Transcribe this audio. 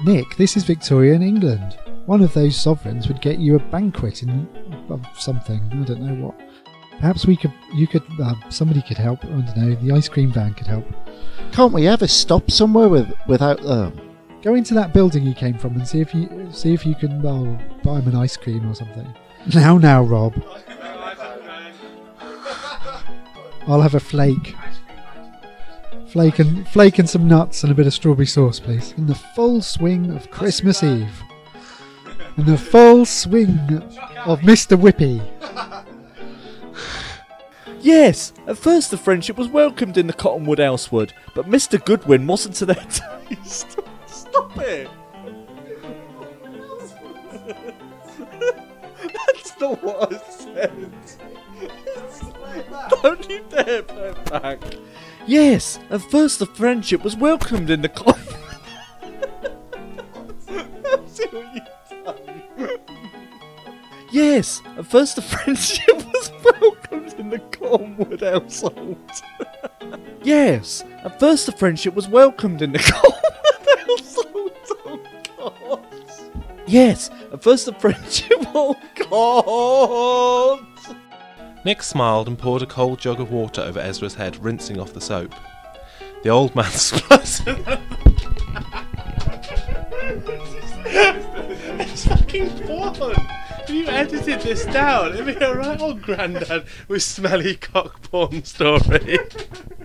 Nick, this is Victorian England. One of those sovereigns would get you a banquet of something. I don't know what. Perhaps somebody could help. I don't know. The ice cream van could help. Can't we ever stop somewhere without them? Go into that building you came from and see if you can buy him an ice cream or something. Now, Rob. I'll have a flake. Flake and some nuts and a bit of strawberry sauce, please. In the full swing of Christmas Eve. In the full swing of Mr. Whippy. Yes, at first the friendship was welcomed in the Cottonwood Housewood, but Mr. Goodwin wasn't to their taste. Stop it! That's not what I said. Don't you dare play it back. Yes, at first the friendship was welcomed in the Cottonwood. See what you've done. Yes, at first the friendship was welcomed in the Cottonwood household. Yes, at first the friendship was welcomed in the Cottonwood household. Oh God. Yes, at first the friendship. Oh God. Nick smiled and poured a cold jug of water over Ezra's head, rinsing off the soap. The old man spluttered. It's fucking fun. If you edited this down, it'd be a right old Grandad with smelly cock porn story.